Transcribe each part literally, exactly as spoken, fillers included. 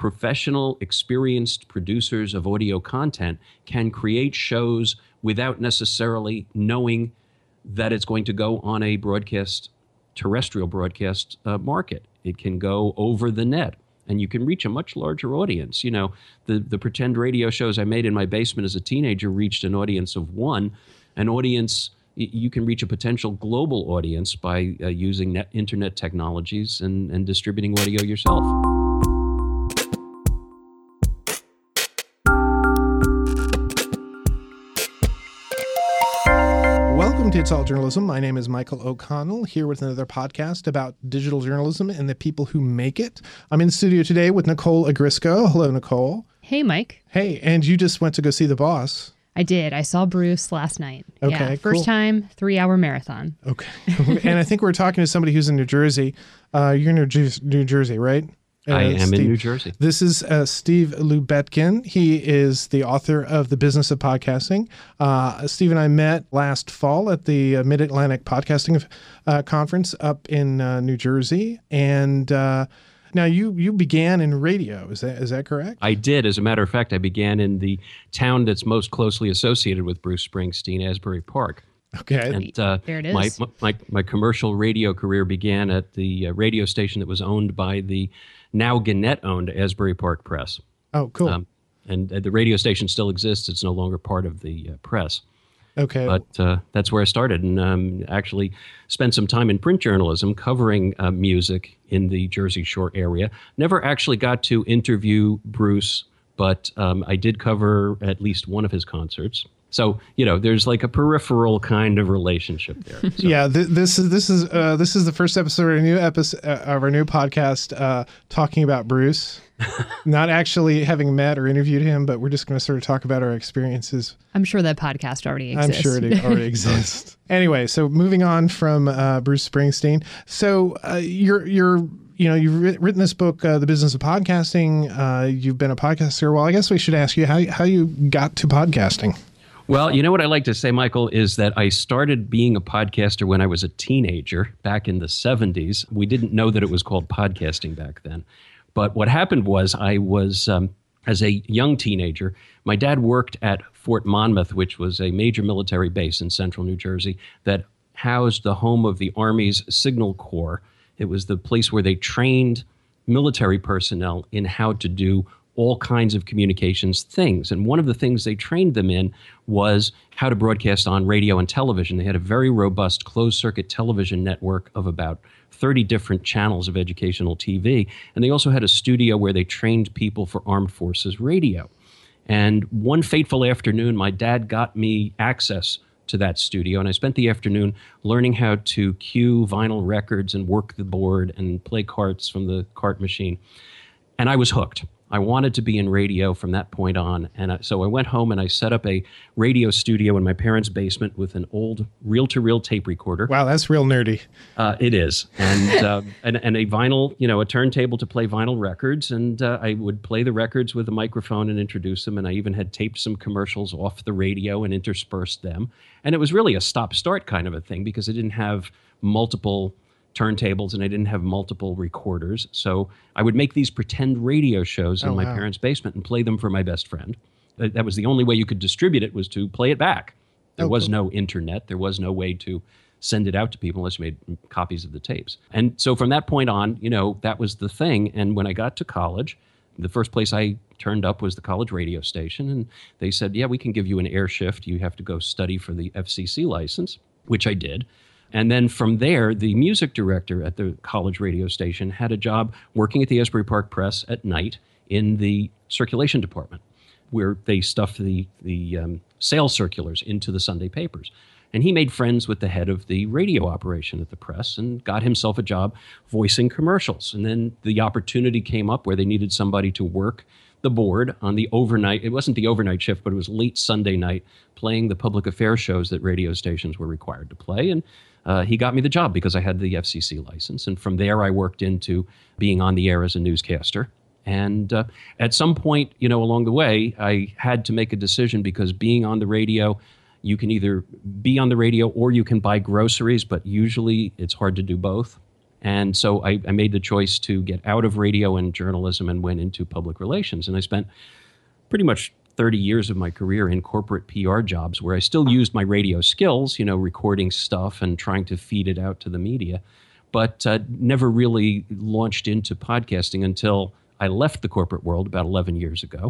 professional, experienced producers of audio content can create shows without necessarily knowing that it's going to go on a broadcast, terrestrial broadcast uh, market. It can go over the net, and you can reach a much larger audience. You know, the, the pretend radio shows I made in my basement as a teenager reached an audience of one. An audience, you can reach a potential global audience by uh, using net, internet technologies and, and distributing audio yourself. Welcome to It's All Journalism. My name is Michael O'Connell, here with another podcast about digital journalism and the people who make it. I'm in the studio today with Nicole Agrisco. Hello, Nicole. Hey, Mike. Hey, and you just went to go see The Boss. I did. I saw Bruce last night. Okay, yeah, cool. First time, three-hour marathon. Okay. And I think we're talking to somebody who's in New Jersey. Uh, you're in New, Jer- New Jersey, right? Uh, I am Steve. in New Jersey. This is uh, Steve Lubetkin. He is the author of The Business of Podcasting. Uh, Steve and I met last fall at the uh, Mid-Atlantic Podcasting uh, Conference up in uh, New Jersey. And uh, now you you began in radio. Is that is that correct? I did. As a matter of fact, I began in the town that's most closely associated with Bruce Springsteen, Asbury Park. Okay. And uh, there it is. My, my, my commercial radio career began at the uh, radio station that was owned by the now Gannett-owned Asbury Park Press. Oh, cool. Um, and uh, the radio station still exists. It's no longer part of the uh, press. Okay. But uh, that's where I started, and um, actually spent some time in print journalism covering uh, music in the Jersey Shore area. Never actually got to interview Bruce, but um, I did cover at least one of his concerts. So, you know, there's like a peripheral kind of relationship there. So. Yeah, th- this is this is uh, this is the first episode of our new episode uh, of our new podcast uh, talking about Bruce. Not actually having met or interviewed him, but we're just going to sort of talk about our experiences. I'm sure that podcast already exists. I'm sure it already exists. Anyway, so moving on from uh, Bruce Springsteen. So uh, you're you're you know you've written this book, uh, The Business of Podcasting. Uh, you've been a podcaster. Well, I guess we should ask you how how you got to podcasting. Well, you know what I like to say, Michael, is that I started being a podcaster when I was a teenager back in the seventies. We didn't know that it was called podcasting back then. But what happened was I was, um, as a young teenager, my dad worked at Fort Monmouth, which was a major military base in central New Jersey that housed the home of the Army's Signal Corps. It was the place where they trained military personnel in how to do all kinds of communications things. And one of the things they trained them in was how to broadcast on radio and television. They had a very robust closed-circuit television network of about thirty different channels of educational T V. And they also had a studio where they trained people for armed forces radio. And one fateful afternoon, my dad got me access to that studio, and I spent the afternoon learning how to cue vinyl records and work the board and play carts from the cart machine. And I was hooked. I wanted to be in radio from that point on. And I, so I went home and I set up a radio studio in my parents' basement with an old reel-to-reel tape recorder. Wow, that's real nerdy. Uh, it is. And, uh, and and a vinyl, you know, a turntable to play vinyl records. And uh, I would play the records with a microphone and introduce them. And I even had taped some commercials off the radio and interspersed them. And it was really a stop-start kind of a thing because I didn't have multiple turntables and I didn't have multiple recorders. So I would make these pretend radio shows in oh, my wow. parents' basement and play them for my best friend. That, that was the only way you could distribute it, was to play it back. There oh, was cool. no internet. There was no way to send it out to people unless you made copies of the tapes. And so from that point on, you know, that was the thing. And when I got to college, the first place I turned up was the college radio station. And they said, yeah, we can give you an air shift. You have to go study for the F C C license, which I did. And then from there, the music director at the college radio station had a job working at the Asbury Park Press at night in the circulation department, where they stuffed the, the um, sales circulars into the Sunday papers. And he made friends with the head of the radio operation at the press and got himself a job voicing commercials. And then the opportunity came up where they needed somebody to work the board on the overnight. It wasn't the overnight shift, but it was late Sunday night, playing the public affairs shows that radio stations were required to play. And uh, he got me the job because I had the F C C license. And from there, I worked into being on the air as a newscaster. And uh, at some point, you know, along the way, I had to make a decision because being on the radio, you can either be on the radio or you can buy groceries, but usually it's hard to do both. And so I, I made the choice to get out of radio and journalism and went into public relations. And I spent pretty much thirty years of my career in corporate P R jobs where I still used my radio skills, you know, recording stuff and trying to feed it out to the media, but uh, never really launched into podcasting until I left the corporate world about eleven years ago.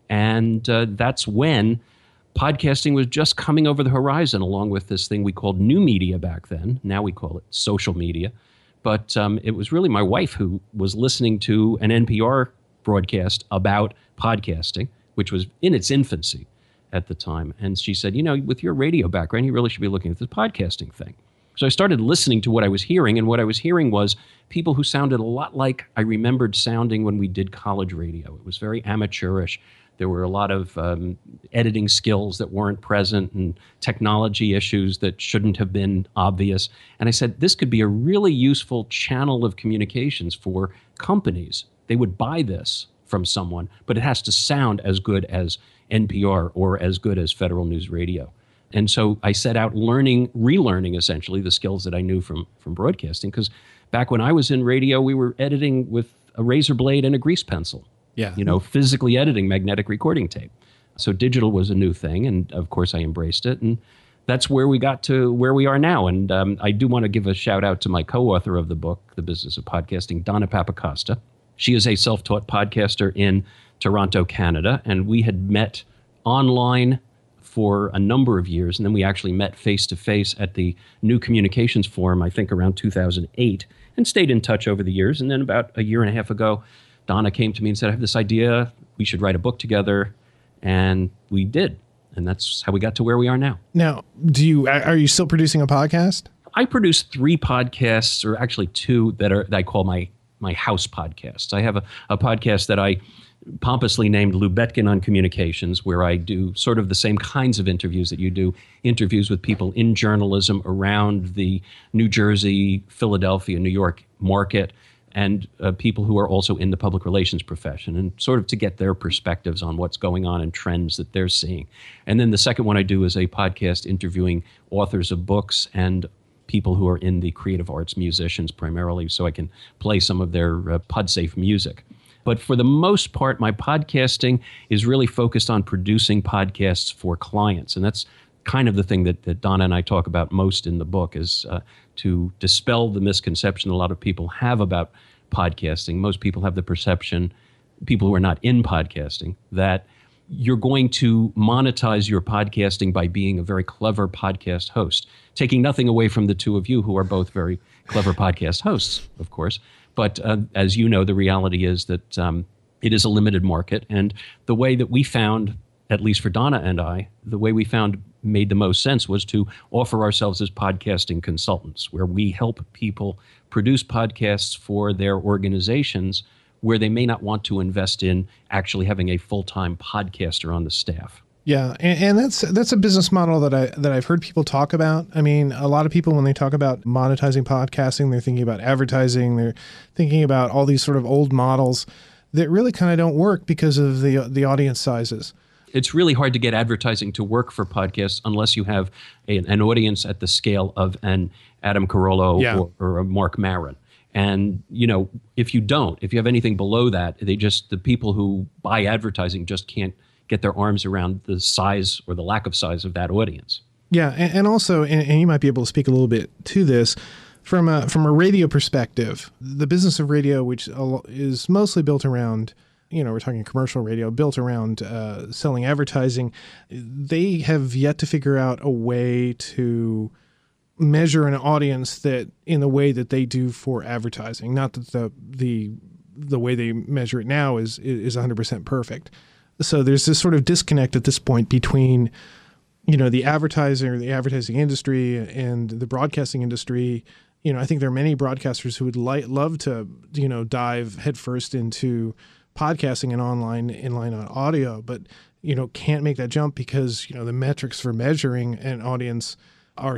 And uh, that's when podcasting was just coming over the horizon, along with this thing we called new media back then. Now we call it social media. But um, it was really my wife who was listening to an N P R broadcast about podcasting, which was in its infancy at the time. And she said, you know, with your radio background, you really should be looking at this podcasting thing. So I started listening to what I was hearing, and what I was hearing was people who sounded a lot like I remembered sounding when we did college radio. It was very amateurish. There were a lot of um, editing skills that weren't present and technology issues that shouldn't have been obvious. And I said, this could be a really useful channel of communications for companies. They would buy this from someone, but it has to sound as good as N P R or as good as Federal News Radio. And so I set out learning, relearning essentially the skills that I knew from, from broadcasting, because back when I was in radio, we were editing with a razor blade and a grease pencil. Yeah. You know, physically editing magnetic recording tape. So digital was a new thing, and of course I embraced it, and that's where we got to where we are now. And um, I do want to give a shout out to my co-author of the book, The Business of Podcasting, Donna Papacosta. She is a self-taught podcaster in Toronto, Canada, and we had met online for a number of years, and then we actually met face-to-face at the New Communications Forum, I think around two thousand eight, and stayed in touch over the years. And then about a year and a half ago, Donna came to me and said, I have this idea, we should write a book together, and we did. And that's how we got to where we are now. Now, do you are you still producing a podcast? I produce three podcasts, or actually two, that are that I call my my house podcasts. I have a, a podcast that I pompously named Lou Betkin on Communications, where I do sort of the same kinds of interviews that you do, interviews with people in journalism around the New Jersey, Philadelphia, New York market, and uh, people who are also in the public relations profession, and sort of to get their perspectives on what's going on and trends that they're seeing. And then the second one I do is a podcast interviewing authors of books and people who are in the creative arts, musicians primarily, so I can play some of their uh, PodSafe music. But for the most part, my podcasting is really focused on producing podcasts for clients. And that's kind of the thing that, that Donna and I talk about most in the book, is uh, to dispel the misconception a lot of people have about podcasting. Most people have the perception, people who are not in podcasting, that you're going to monetize your podcasting by being a very clever podcast host, taking nothing away from the two of you who are both very clever podcast hosts, of course. But uh, as you know, the reality is that um, it is a limited market. And the way that we found, at least for Donna and I, the way we found made the most sense was to offer ourselves as podcasting consultants, where we help people produce podcasts for their organizations where they may not want to invest in actually having a full-time podcaster on the staff. Yeah, and, and that's that's a business model that I that I've heard people talk about. I mean, a lot of people, when they talk about monetizing podcasting, they're thinking about advertising, they're thinking about all these sort of old models that really kind of don't work because of the the audience sizes. It's really hard to get advertising to work for podcasts unless you have a, an audience at the scale of an Adam Carolla yeah. or, or a Mark Maron. And, you know, if you don't, if you have anything below that, they just, the people who buy advertising just can't get their arms around the size or the lack of size of that audience. Yeah, and, and also, and, and you might be able to speak a little bit to this, from a, from a radio perspective, the business of radio, which is mostly built around, you know, we're talking commercial radio, built around uh, selling advertising, they have yet to figure out a way to measure an audience that in the way that they do for advertising. Not that the the the way they measure it now is is one hundred percent perfect. So there's this sort of disconnect at this point between, you know, the advertiser, the advertising industry, and the broadcasting industry. You know, I think there are many broadcasters who would like love to, you know, dive headfirst into podcasting and online inline on audio, but, you know, can't make that jump because, you know, the metrics for measuring an audience are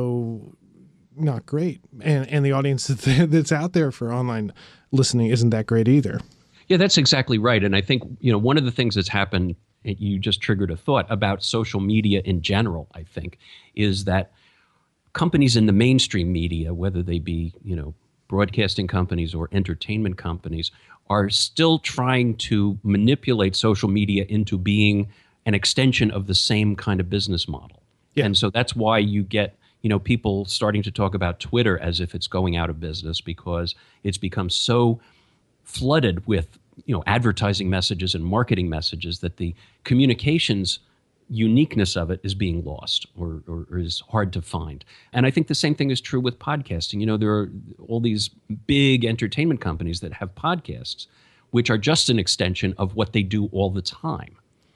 so not great. And and the audience that's out there for online listening isn't that great either. Yeah, that's exactly right. And I think, you know, one of the things that's happened, you just triggered a thought about social media in general, I think, is that companies in the mainstream media, whether they be, you know, broadcasting companies or entertainment companies are still trying to manipulate social media into being an extension of the same kind of business model. Yeah. And so that's why you get, you know, people starting to talk about Twitter as if it's going out of business, because it's become so flooded with, you know, advertising messages and marketing messages that the communications uniqueness of it is being lost or, or, or is hard to find. And I think the same thing is true with podcasting. You know, there are all these big entertainment companies that have podcasts, which are just an extension of what they do all the time.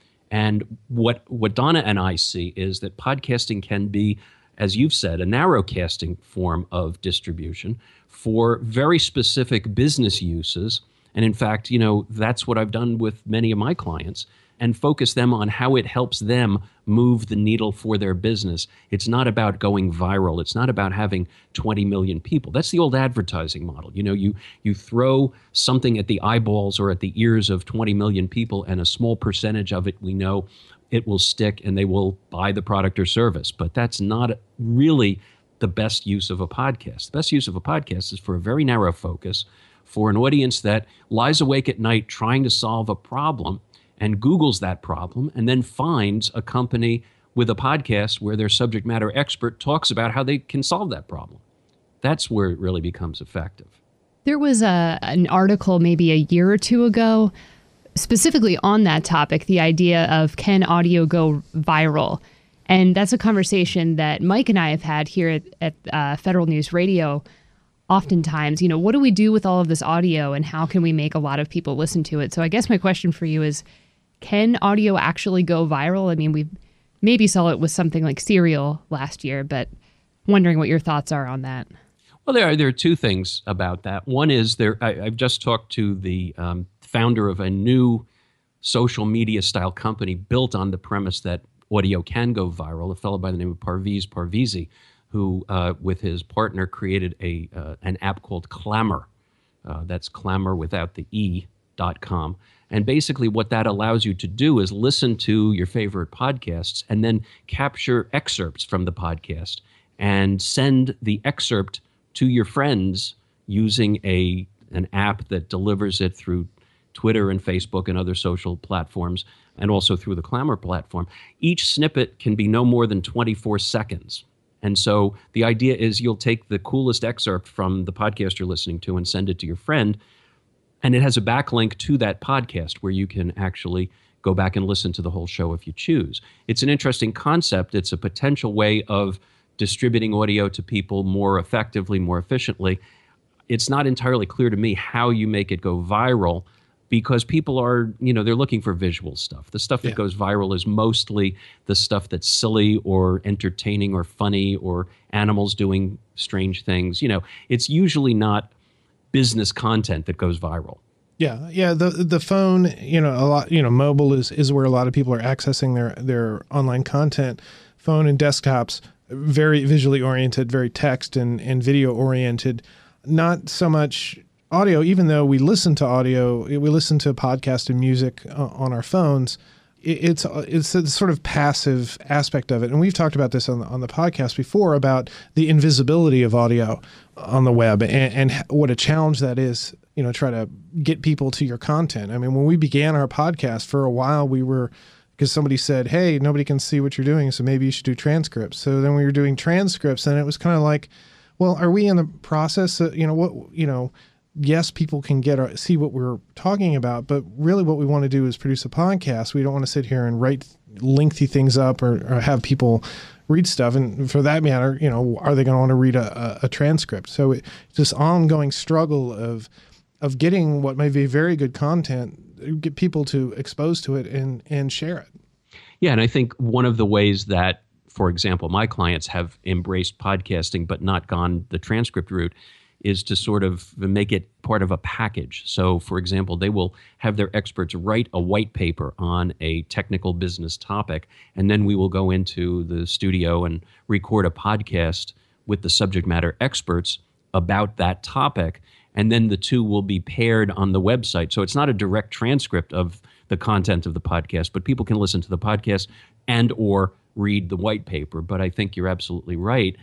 And what what Donna and I see is that podcasting can be, as you've said, a narrowcasting form of distribution for very specific business uses. And in fact, you know, that's what I've done with many of my clients, and focus them on how it helps them move the needle for their business. It's not about going viral. It's not about having twenty million people. That's the old advertising model. You know, you you throw something at the eyeballs or at the ears of twenty million people, and a small percentage of it, we know it will stick and they will buy the product or service. But that's not really the best use of a podcast. The best use of a podcast is for a very narrow focus, for an audience that lies awake at night trying to solve a problem and Googles that problem and then finds a company with a podcast where their subject matter expert talks about how they can solve that problem. That's where it really becomes effective. There was a, an article maybe a year or two ago specifically on that topic, the idea of can audio go viral? And that's a conversation that Mike and I have had here at, at uh, Federal News Radio oftentimes. You know, what do we do with all of this audio and how can we make a lot of people listen to it? So I guess my question for you is, can audio actually go viral? I mean, we maybe saw it with something like Serial last year, but wondering what your thoughts are on that. Well, there are there are two things about that. One is there. I, I've just talked to the um, founder of a new social media style company built on the premise that audio can go viral. A fellow by the name of Parviz Parvizi, who uh, with his partner created a uh, an app called Clammr. Uh, that's Clammr without the e dot com. And basically what that allows you to do is listen to your favorite podcasts and then capture excerpts from the podcast and send the excerpt to your friends using a an app that delivers it through Twitter and Facebook and other social platforms, and also through the Clammr platform. Each snippet can be no more than twenty-four seconds. And so the idea is you'll take the coolest excerpt from the podcast you're listening to and send it to your friend, and it has a backlink to that podcast where you can actually go back and listen to the whole show if you choose. It's an interesting concept. It's a potential way of distributing audio to people more effectively, more efficiently. It's not entirely clear to me how you make it go viral, because people are, you know, they're looking for visual stuff. The stuff that yeah. goes viral is mostly the stuff that's silly or entertaining or funny or animals doing strange things. You know, it's usually not business content that goes viral. Yeah, yeah. The the phone, you know, a lot, you know, mobile is, is where a lot of people are accessing their their online content. Phone and desktops, very visually oriented, very text and, and video oriented. Not so much audio, even though we listen to audio, we listen to podcast and music uh, on our phones. It, it's it's a sort of passive aspect of it, and we've talked about this on the, on the podcast before about the invisibility of audio on the web and, and what a challenge that is. You know, try to get people to your content. I mean, when we began our podcast, for a while we were, because somebody said, "Hey, nobody can see what you're doing, so maybe you should do transcripts." So then we were doing transcripts, and it was kind of like, well, are we in the process of, you know, what, you know, yes, people can get our, see what we're talking about, but really what we want to do is produce a podcast. We don't want to sit here and write lengthy things up or, or have people read stuff. And for that matter, you know, are they going to want to read a, a, a transcript? So it's this ongoing struggle of of getting what may be very good content, get people to expose to it and and share it. Yeah, and I think one of the ways that, for example, my clients have embraced podcasting but not gone the transcript route is to sort of make it part of a package. So, for example, they will have their experts write a white paper on a technical business topic, and then we will go into the studio and record a podcast with the subject matter experts about that topic, and then the two will be paired on the website. So it's not a direct transcript of the content of the podcast, but people can listen to the podcast and or read the white paper. But I think you're absolutely right.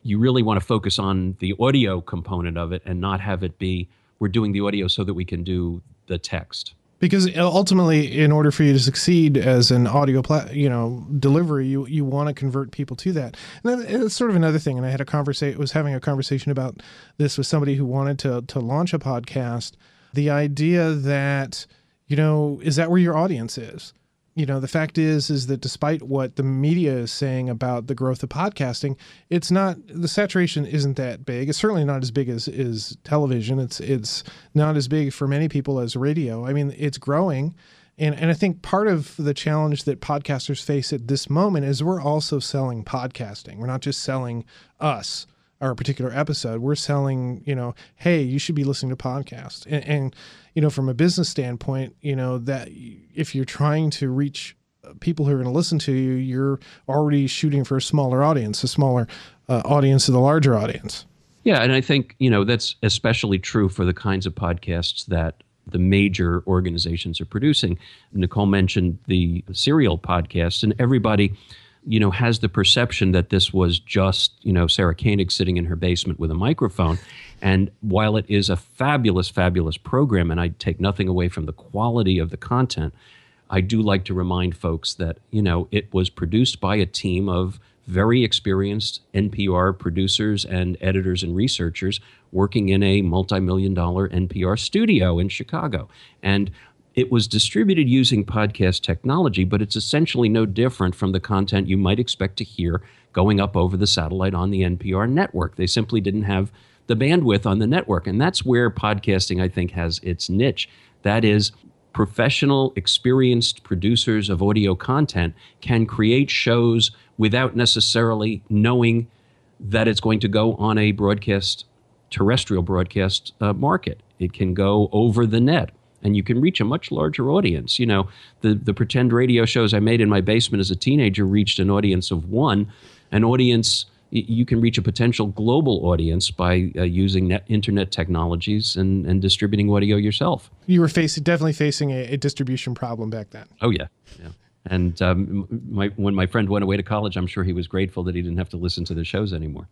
you really want to focus on the audio component of it and not have it be, we're doing the audio so that we can do the text. Because ultimately, in order for you to succeed as an audio, pla- you know, delivery, you you want to convert people to that. And then it's sort of another thing. And I had a conversation, was having a conversation about this with somebody who wanted to to launch a podcast. The idea that, you know, is that where your audience is? You know, the fact is, is that despite what the media is saying about the growth of podcasting, it's not, the saturation isn't that big. It's certainly not as big as is television. It's it's not as big for many people as radio. I mean, it's growing. And, and I think part of the challenge that podcasters face at this moment is we're also selling podcasting. We're not just selling us, our particular episode. We're selling, you know, hey, you should be listening to podcasts. And, and you know, from a business standpoint, you know, that if you're trying to reach people who are going to listen to you, you're already shooting for a smaller audience, a smaller uh, audience to the larger audience. Yeah, and I think, you know, that's especially true for the kinds of podcasts that the major organizations are producing. Nicole mentioned the serial podcasts, and everybody, you know, has the perception that this was just, you know, Sarah Koenig sitting in her basement with a microphone. And while it is a fabulous, fabulous program, and I take nothing away from the quality of the content, I do like to remind folks that, you know, it was produced by a team of very experienced N P R producers and editors and researchers working in a multi-million dollar N P R studio in Chicago. And it was distributed using podcast technology, but it's essentially no different from the content you might expect to hear going up over the satellite on the N P R network. They simply didn't have the bandwidth on the network. And that's where podcasting, I think, has its niche. That is, professional, experienced producers of audio content can create shows without necessarily knowing that it's going to go on a broadcast, terrestrial broadcast uh, market. It can go over the net, and you can reach a much larger audience. You know, the, the pretend radio shows I made in my basement as a teenager reached an audience of one. An audience, you can reach a potential global audience by uh, using net internet technologies and, and distributing audio yourself. You were facing, definitely facing a, a distribution problem back then. Oh, yeah. Yeah. And um, my, when my friend went away to college, I'm sure he was grateful that he didn't have to listen to the shows anymore.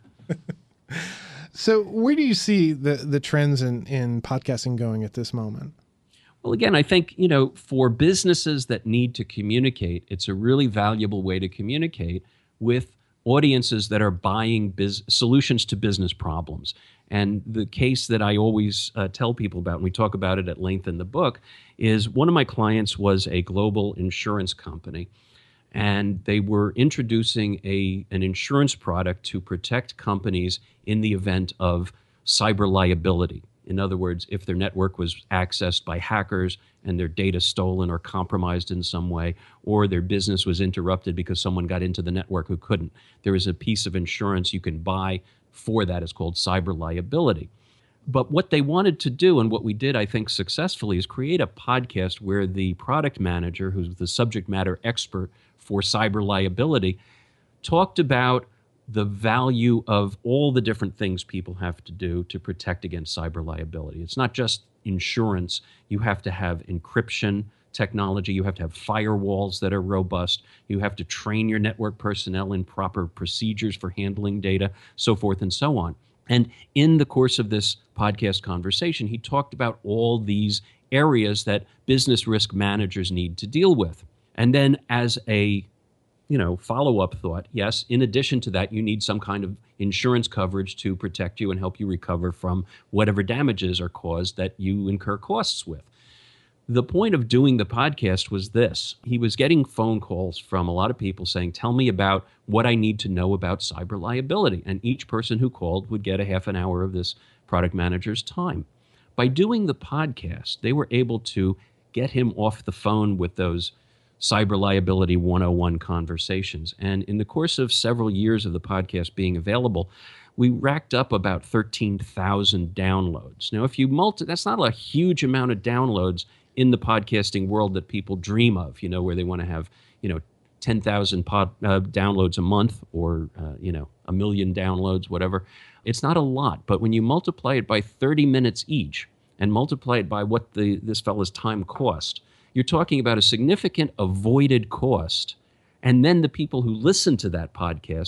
So where do you see the, the trends in, in podcasting going at this moment? Well, again, I think, you know, for businesses that need to communicate, it's a really valuable way to communicate with audiences that are buying biz- solutions to business problems. And the case that I always uh, tell people about, and we talk about it at length in the book, is one of my clients was a global insurance company. And they were introducing a an insurance product to protect companies in the event of cyber liability. In other words, if their network was accessed by hackers and their data stolen or compromised in some way, or their business was interrupted because someone got into the network who couldn't, there is a piece of insurance you can buy for that. It's called cyber liability. But what they wanted to do, and what we did, I think, successfully, is create a podcast where the product manager, who's the subject matter expert for cyber liability, talked about the value of all the different things people have to do to protect against cyber liability. It's not just insurance. You have to have encryption technology. You have to have firewalls that are robust. You have to train your network personnel in proper procedures for handling data, so forth and so on. And in the course of this podcast conversation, he talked about all these areas that business risk managers need to deal with. And then as a you know, follow-up thought, yes, in addition to that, you need some kind of insurance coverage to protect you and help you recover from whatever damages are caused that you incur costs with. The point of doing the podcast was this. He was getting phone calls from a lot of people saying, tell me about what I need to know about cyber liability. And each person who called would get a half an hour of this product manager's time. By doing the podcast, they were able to get him off the phone with those Cyber Liability one oh one conversations. And in the course of several years of the podcast being available, we racked up about thirteen thousand downloads. Now, if you multi, that's not a huge amount of downloads in the podcasting world that people dream of, you know, where they want to have, you know, ten thousand pod, uh, downloads a month or, uh, you know, a million downloads, whatever. It's not a lot, but when you multiply it by thirty minutes each and multiply it by what the this fellow's time cost, you're talking about a significant avoided cost. And then the people who listen to that podcast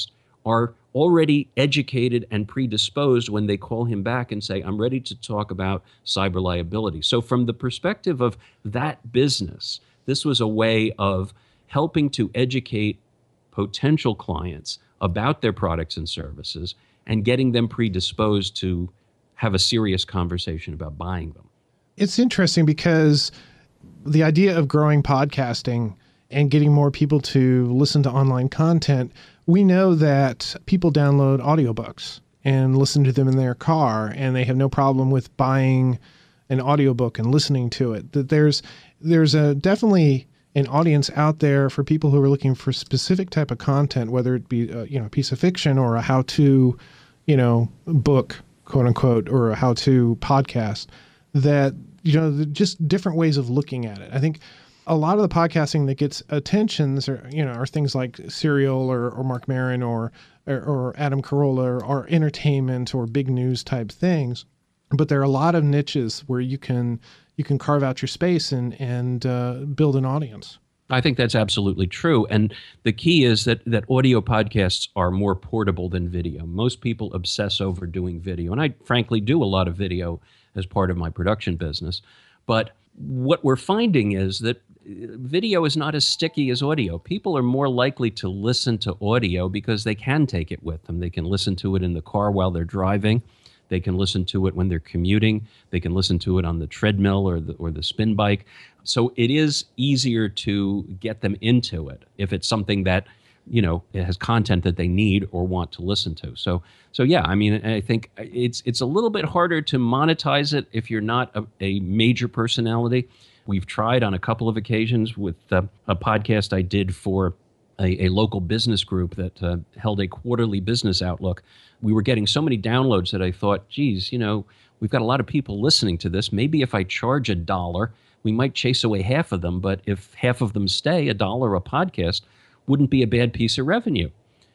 are already educated and predisposed when they call him back and say, I'm ready to talk about cyber liability. So from the perspective of that business, this was a way of helping to educate potential clients about their products and services and getting them predisposed to have a serious conversation about buying them. It's interesting because the idea of growing podcasting and getting more people to listen to online content, we know that people download audiobooks and listen to them in their car, and they have no problem with buying an audiobook and listening to it. That there's there's a definitely an audience out there for people who are looking for specific type of content, whether it be a, you know, a piece of fiction or a how-to, you know, book, quote unquote, or a how-to podcast, that, you know, just different ways of looking at it. I think a lot of the podcasting that gets attentions are, you know, are things like Serial or, or Mark Maron or, or, or Adam Carolla or, or entertainment or big news type things. But there are a lot of niches where you can you can carve out your space and and uh, build an audience. I think that's absolutely true. And the key is that that audio podcasts are more portable than video. Most people obsess over doing video. And I frankly do a lot of video as part of my production business. But what we're finding is that video is not as sticky as audio. People are more likely to listen to audio because they can take it with them. They can listen to it in the car while they're driving. They can listen to it when they're commuting. They can listen to it on the treadmill or the, or the spin bike. So it is easier to get them into it if it's something that, you know, it has content that they need or want to listen to. So, so yeah, I mean, I think it's it's a little bit harder to monetize it if you're not a, a major personality. We've tried on a couple of occasions with uh, a podcast I did for a, a local business group that uh, held a quarterly business outlook. We were getting so many downloads that I thought, geez, you know, we've got a lot of people listening to this. Maybe if I charge a dollar, we might chase away half of them. But if half of them stay, a dollar a podcast wouldn't be a bad piece of revenue.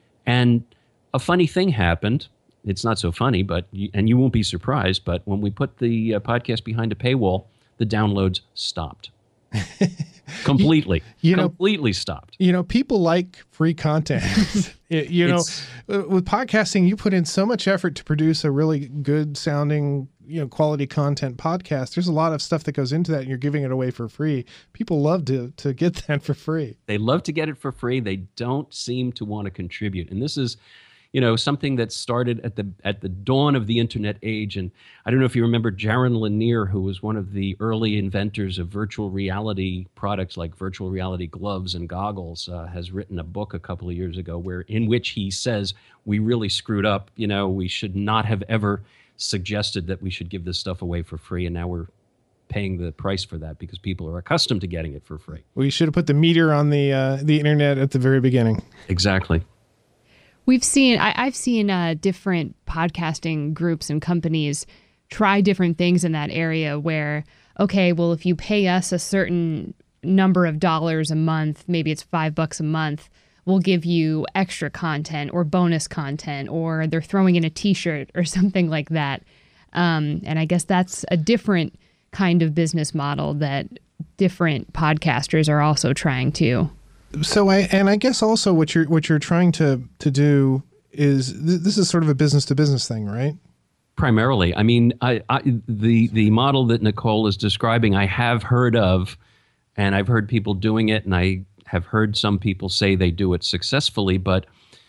And a funny thing happened. It's not so funny, but you, and you won't be surprised, but when we put the uh, podcast behind a paywall, the downloads stopped. Completely. You know, completely stopped. You know, people like free content. you know, with podcasting, you put in so much effort to produce a really good sounding, you know, quality content podcast. There's a lot of stuff that goes into that, and you're giving it away for free. People love to to get that for free. They love to get it for free. They don't seem to want to contribute. And this is, you know, something that started at the at the dawn of the internet age. And I don't know if you remember Jaron Lanier, who was one of the early inventors of virtual reality products like virtual reality gloves and goggles, uh, has written a book a couple of years ago where in which he says, we really screwed up. You know, we should not have ever suggested that we should give this stuff away for free. And now we're paying the price for that because people are accustomed to getting it for free. We should have put the meter on the uh, the internet at the very beginning. Exactly. We've seen, I, I've seen uh, different podcasting groups and companies try different things in that area where, okay, well, if you pay us a certain number of dollars a month, maybe it's five bucks a month, we'll give you extra content or bonus content, or they're throwing in a t-shirt or something like that. Um, and I guess that's a different kind of business model that different podcasters are also trying to. So I and I guess also what you're what you're trying to to do is th- this is sort of a business to business thing, right? Primarily, I mean, I, I the the model that Nicole is describing, I have heard of, and I've heard people doing it, and I have heard some people say they do it successfully. But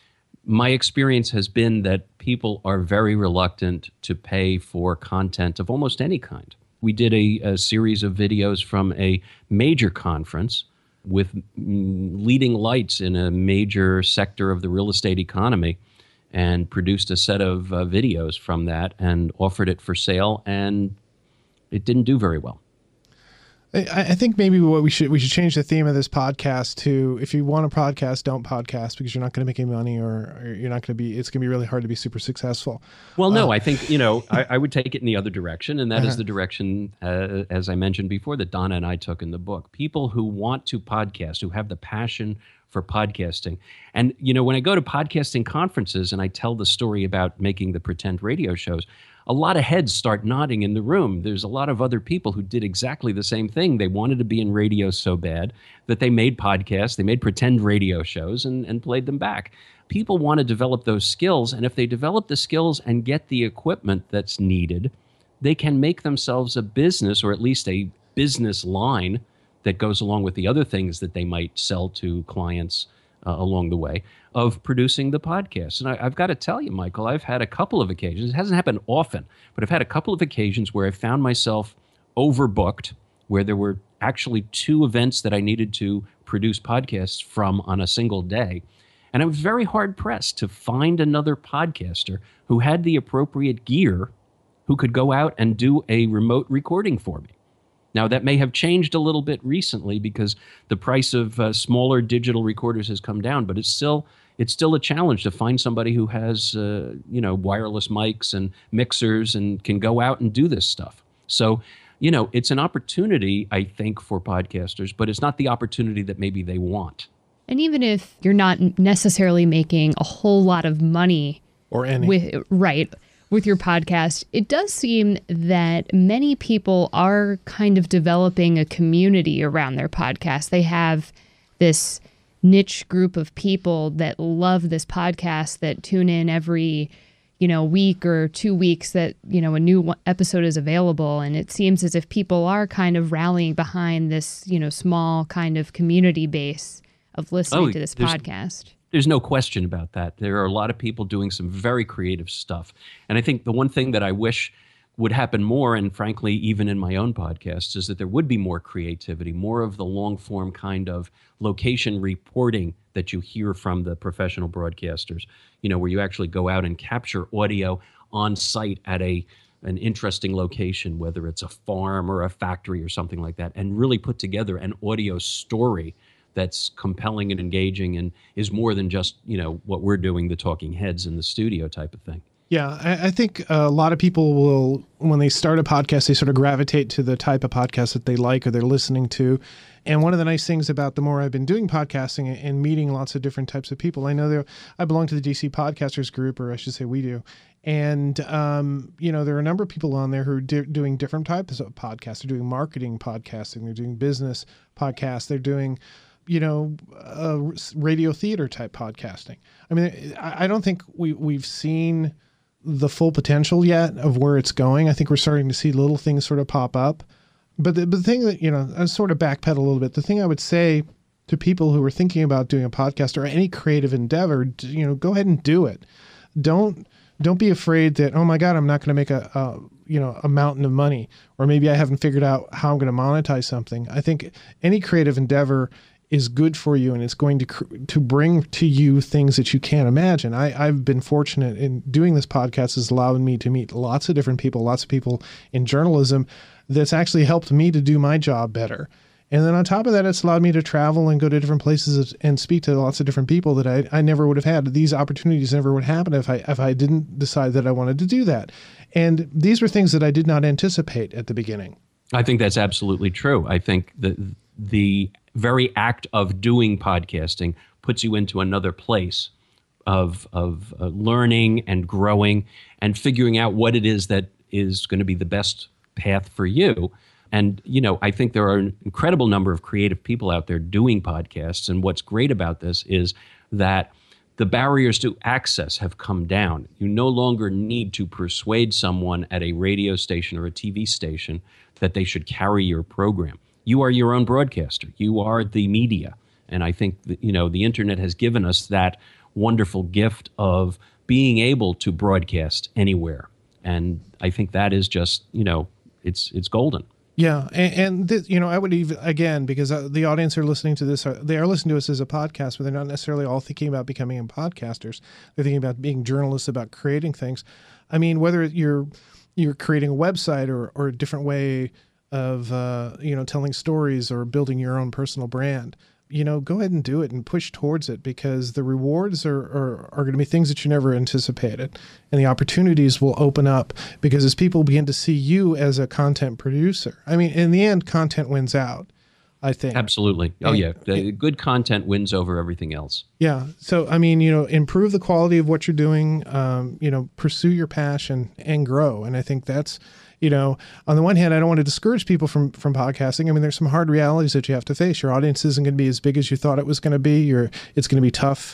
my experience has been that people are very reluctant to pay for content of almost any kind. We did a, a series of videos from a major conference with leading lights in a major sector of the real estate economy, and produced a set of uh, videos from that and offered it for sale, and it didn't do very well. I, I think maybe what we should we should change the theme of this podcast to, if you want a podcast, don't podcast, because you're not going to make any money, or, or you're not going to be, it's going to be really hard to be super successful. Well, no, uh, I think, you know, I, I would take it in the other direction, and that uh-huh. is the direction, uh, as I mentioned before, that Donna and I took in the book. People who want to podcast, who have the passion for podcasting. And, you know, when I go to podcasting conferences and I tell the story about making the pretend radio shows, a lot of heads start nodding in the room. There's a lot of other people who did exactly the same thing. They wanted to be in radio so bad that they made podcasts, they made pretend radio shows and, and played them back. People want to develop those skills, and if they develop the skills and get the equipment that's needed, they can make themselves a business, or at least a business line that goes along with the other things that they might sell to clients uh, along the way, of producing the podcast. And I, I've got to tell you, Michael, I've had a couple of occasions, it hasn't happened often, but I've had a couple of occasions where I found myself overbooked, where there were actually two events that I needed to produce podcasts from on a single day. And I was very hard pressed to find another podcaster who had the appropriate gear, who could go out and do a remote recording for me. Now, that may have changed a little bit recently because the price of uh, smaller digital recorders has come down, but it's still it's still a challenge to find somebody who has uh, you know wireless mics and mixers and can go out and do this stuff. So, you know, it's an opportunity, I think, for podcasters, but it's not the opportunity that maybe they want. And even if you're not necessarily making a whole lot of money or any with right. with your podcast, it does seem that many people are kind of developing a community around their podcast. They have this niche group of people that love this podcast, that tune in every, you know, week or two weeks that, you know, a new episode is available. And it seems as if people are kind of rallying behind this, you know, small kind of community base of listening oh, to this there's- podcast. There's no question about that. There are a lot of people doing some very creative stuff. And I think the one thing that I wish would happen more, and frankly, even in my own podcasts, is that there would be more creativity, more of the long form kind of location reporting that you hear from the professional broadcasters, you know, where you actually go out and capture audio on site at a an interesting location, whether it's a farm or a factory or something like that, and really put together an audio story that's compelling and engaging and is more than just, you know, what we're doing, the talking heads in the studio type of thing. Yeah, I, I think a lot of people will, when they start a podcast, they sort of gravitate to the type of podcast that they like or they're listening to. And one of the nice things about the more I've been doing podcasting and meeting lots of different types of people, I know there, I belong to the D C Podcasters Group, or I should say we do. And, um, you know, there are a number of people on there who are di- doing different types of podcasts. They're doing marketing podcasting. They're doing business podcasts. They're doing, you know, uh, radio theater type podcasting. I mean, I, I don't think we, we've seen the full potential yet of where it's going. I think we're starting to see little things sort of pop up. But the, but the thing that, you know, I sort of backpedal a little bit. The thing I would say to people who are thinking about doing a podcast or any creative endeavor, you know, go ahead and do it. Don't don't be afraid that, oh my God, I'm not going to make a, a you know a mountain of money, or maybe I haven't figured out how I'm going to monetize something. I think any creative endeavor is good for you, and it's going to cr- to bring to you things that you can't imagine. I, I've been fortunate in doing this podcast has allowed me to meet lots of different people, lots of people in journalism that's actually helped me to do my job better. And then on top of that, it's allowed me to travel and go to different places and speak to lots of different people that I, I never would have had. These opportunities never would happen if I if I didn't decide that I wanted to do that. And these were things that I did not anticipate at the beginning. I think that's absolutely true. I think the the very act of doing podcasting puts you into another place of of uh, learning and growing and figuring out what it is that is going to be the best path for you. And, you know, I think there are an incredible number of creative people out there doing podcasts. And what's great about this is that the barriers to access have come down. You no longer need to persuade someone at a radio station or a T V station that they should carry your program. You are your own broadcaster. You are the media. And I think that, you know, the internet has given us that wonderful gift of being able to broadcast anywhere. And I think that is just, you know, it's it's golden. Yeah, and, and this, you know, I would even, again, because uh, the audience are listening to this, uh, they are listening to us as a podcast, but they're not necessarily all thinking about becoming podcasters. They're thinking about being journalists, about creating things. I mean, whether you're you're creating a website or, or a different way of, uh, you know, telling stories or building your own personal brand, you know, go ahead and do it and push towards it, because the rewards are, are, are going to be things that you never anticipated, and the opportunities will open up because as people begin to see you as a content producer, I mean, in the end, content wins out. I think. Absolutely. Oh, And- yeah. The good content wins over everything else. Yeah. So, I mean, you know, improve the quality of what you're doing, um, you know, pursue your passion and grow. And I think that's, you know, on the one hand, I don't want to discourage people from, from podcasting. I mean, there's some hard realities that you have to face. Your audience isn't going to be as big as you thought it was going to be. You're, it's going to be tough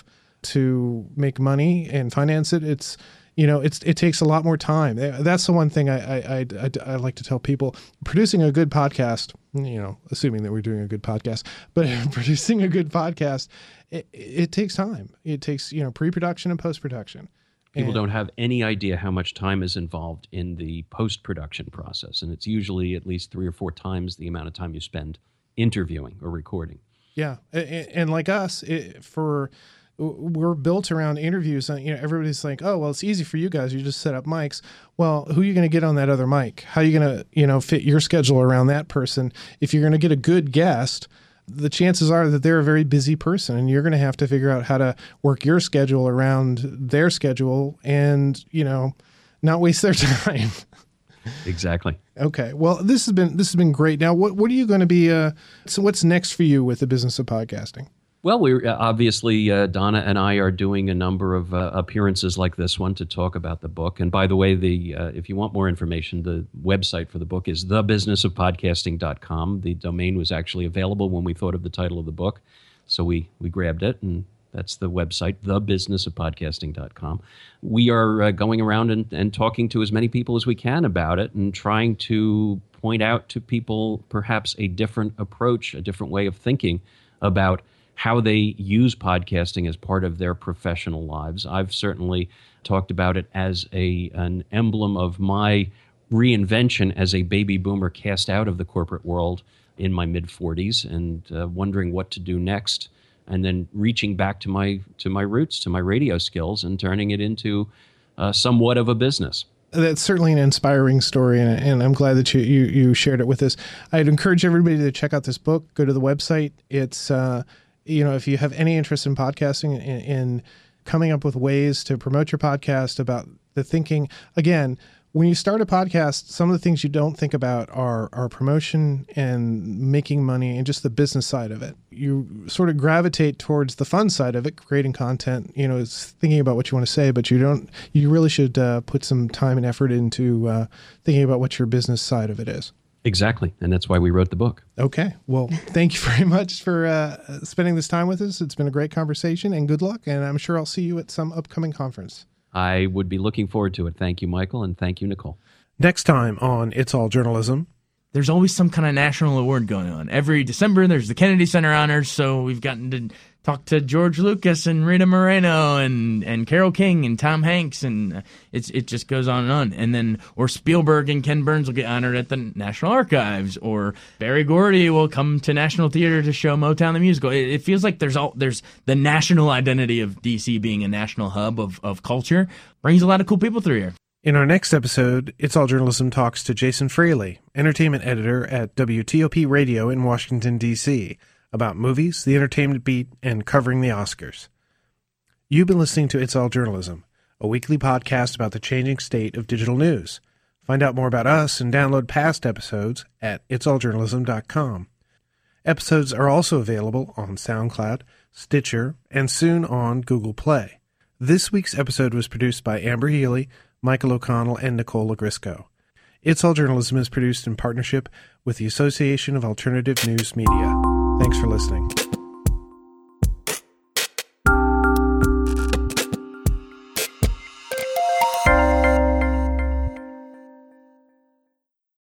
to make money and finance it. It's, you know, it's, it takes a lot more time. That's the one thing I, I, I, I, I like to tell people. Producing a good podcast, you know, assuming that we're doing a good podcast, but producing a good podcast, it, it takes time. It takes, you know, pre-production and post-production. People And- don't have any idea how much time is involved in the post-production process. And it's usually at least three or four times the amount of time you spend interviewing or recording. Yeah. And, and like us, it, for we're built around interviews. You know, everybody's like, oh, well, it's easy for you guys. You just set up mics. Well, who are you going to get on that other mic? How are you going to, you know, fit your schedule around that person? If you're going to get a good guest, the chances are that they're a very busy person, and you're going to have to figure out how to work your schedule around their schedule and, you know, not waste their time. Exactly. Okay. Well, this has been this has been great. Now, what what are you going to be? Uh, so, what's next for you with the business of podcasting? Well, we're uh, obviously uh, Donna and I are doing a number of uh, appearances like this one to talk about the book. And by the way, the uh, if you want more information, the website for the book is the business of podcasting dot com. The domain was actually available when we thought of the title of the book, so we we grabbed it, and that's the website, the business of podcasting dot com. We are uh, going around and, and talking to as many people as we can about it, and trying to point out to people perhaps a different approach, a different way of thinking about how they use podcasting as part of their professional lives. I've certainly talked about it as a an emblem of my reinvention as a baby boomer cast out of the corporate world in my mid forties, and uh, wondering what to do next, and then reaching back to my to my roots, to my radio skills, and turning it into uh, somewhat of a business. That's certainly an inspiring story, and, and I'm glad that you, you you shared it with us. I'd encourage everybody to check out this book. Go to the website. It's uh, you know, if you have any interest in podcasting and in, in coming up with ways to promote your podcast, about the thinking, again, when you start a podcast, some of the things you don't think about are, are promotion and making money and just the business side of it. You sort of gravitate towards the fun side of it, creating content, you know, it's thinking about what you want to say, but you don't, you really should uh, put some time and effort into uh, thinking about what your business side of it is. Exactly. And that's why we wrote the book. Okay. Well, thank you very much for uh, spending this time with us. It's been a great conversation, and good luck. And I'm sure I'll see you at some upcoming conference. I would be looking forward to it. Thank you, Michael, and thank you, Nicole. Next time on It's All Journalism. There's always some kind of national award going on. Every December, there's the Kennedy Center Honors, so we've gotten to talk to George Lucas and Rita Moreno and, and Carole King and Tom Hanks, and it's it just goes on and on. And then, or Spielberg and Ken Burns will get honored at the National Archives, or Barry Gordy will come to National Theater to show Motown the Musical. It, it feels like there's all there's the national identity of D C being a national hub of, of culture, brings a lot of cool people through here. In our next episode, It's All Journalism talks to Jason Fraley, entertainment editor at W T O P Radio in Washington, D C, about movies, the entertainment beat, and covering the Oscars. You've been listening to It's All Journalism, a weekly podcast about the changing state of digital news. Find out more about us and download past episodes at its all journalism dot com. Episodes are also available on SoundCloud, Stitcher, and soon on Google Play. This week's episode was produced by Amber Healy, Michael O'Connell, and Nicole Lagrisco. It's All Journalism is produced in partnership with the Association of Alternative News Media. Thanks for listening.